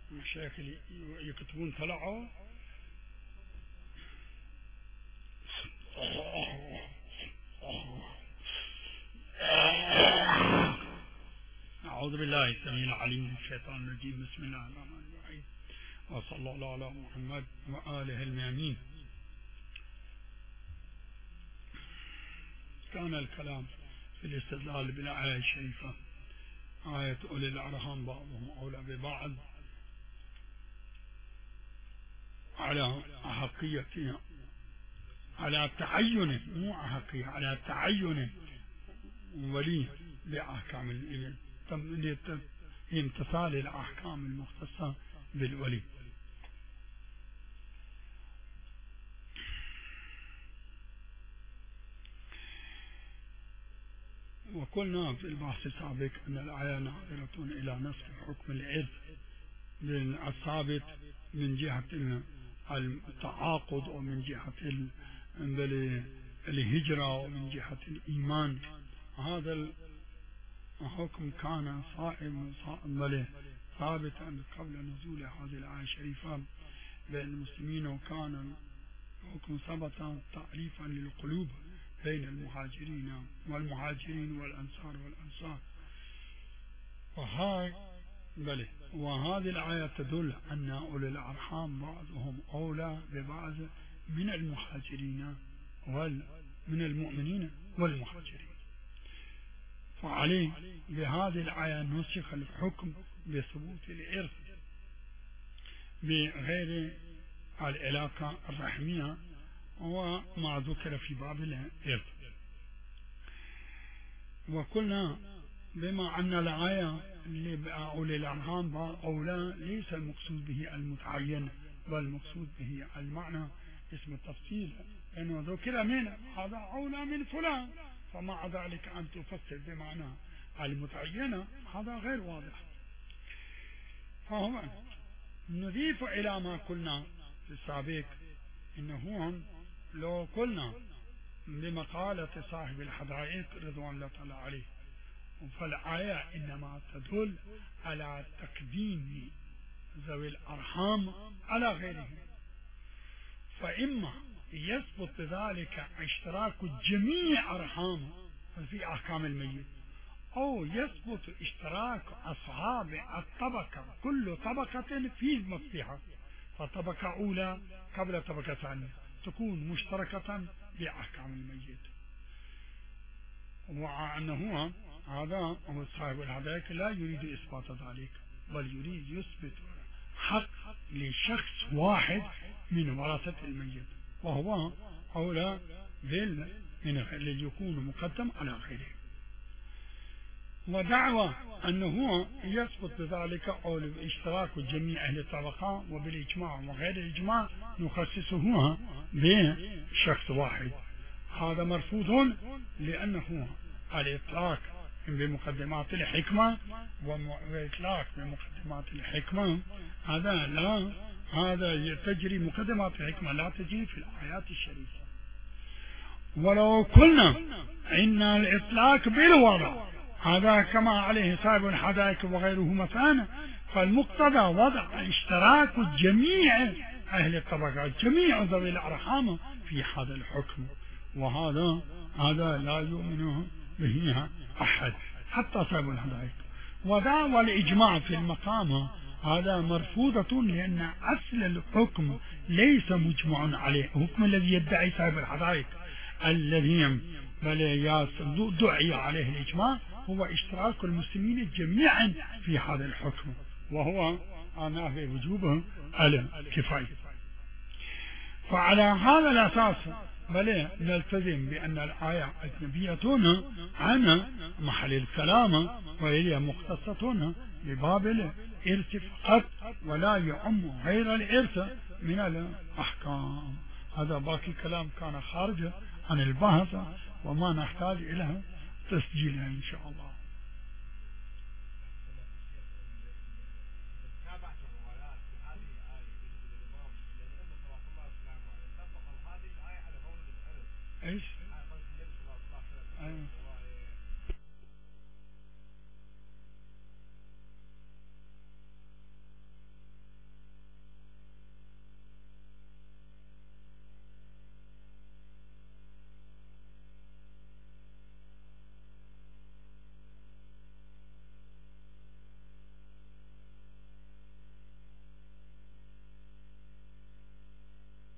مشايخ يكتبون طلعوا أعوذ بالله السميع العليم من الشيطان الرجيم. بسم الله الرحمن الرحيم، وصلى الله على محمد وآله الميامين. كان الكلام في الاستدلال بالآية الشريفة، آية أولي الأرحام بعضهم أولى ببعض، على أحقية، على تعين، مو أحقية، على تعين ولي بأحكام لامتثال الأحكام المختصة بالولي. وقلنا في البحث السابق أن الآية ناظرة إلى نسخ حكم الإرث الثابت من جهة التعاقد ومن جهة الهجرة ومن جهة الإيمان. هذا الحكم كان ثابتا قبل نزول هذه الآية الشريفة بين المسلمين، وكان الحكم ثبت تعريفا للقلوب بين المهاجرين والأنصار وهذه الآية تدل أن أولي الأرحام بعضهم أولى ببعض من المهاجرين من المؤمنين والمهاجرين. فعليه بهذه الآية نسخ الحكم بثبوت الإرث بغير العلاقة الرحمية وما ذكر في باب الإرث. وقلنا بما أن الآية لأولي الأرحام أولى ليس المقصود به المتعين، بل المقصود به المعنى اسم التفصيل، لأنه ذكر من هذا أولى من فلان، فمع ذلك أن تفسر بمعنى المتعينة هذا غير واضح. فهو نضيف إلى ما قلنا في السابق إنه لو قلنا بمقالة صاحب الحدائق رضوان الله تعالى عليه، فالآية إنما تدل على تقديم ذوي الأرحام على غيرهم، فإما يثبت بذلك اشتراك جميع أرحام في أحكام الميت، أو يثبت اشتراك أصحاب الطبقة كل طبقة في مصلحة، فطبقة أولى قبل طبقة ثانية تكون مشتركة بأحكام الميت. وأنه هذا هو صاحب الحدائق لا يريد إثبات ذلك، بل يريد يثبت حق لشخص واحد من ورثة الميت، وهو أولى من يكون مقدم على غيره. ودعوى أنه يثبت بذلك أو اشتراك جميع أهل الطبقة وبالإجماع وغير الإجماع نخصصه بشخص واحد، هذا مرفوض، لأنه الإطلاق بمقدمات الحكمة وإطلاق بمقدمات الحكمة هذا تجري مقدمات الحكمة لا تجري في الآيات الشريفة. ولو قلنا إن الإطلاق بالوضع هذا كما عليه صاحب الحدائق وغيره مثلا، فالمقتضى وضع اشتراك جميع أهل الطبقات جميع ذوي الأرحام في هذا الحكم، وهذا لا يؤمن به أحد حتى صاحب الحدائق. ودعوى الإجماع في المقام هذا مرفوضة، لأن أصل الحكم ليس مجمع عليه. الحكم الذي يدعي صاحب الحدائق الذي دعي عليه الإجماع هو اشتراك المسلمين جميعا في هذا الحكم، وهو نافي وجوبه على الكفاية. فعلى هذا الأساس نلتزم بأن الآية أجنبية عن محل الكلام، وهي مختصة بباب الإرث فقط، ولا يعم غير الإرث من الأحكام. هذا باقي كلام كان خارج عن البحث وما نحتاج إلى تسجيله إن شاء الله.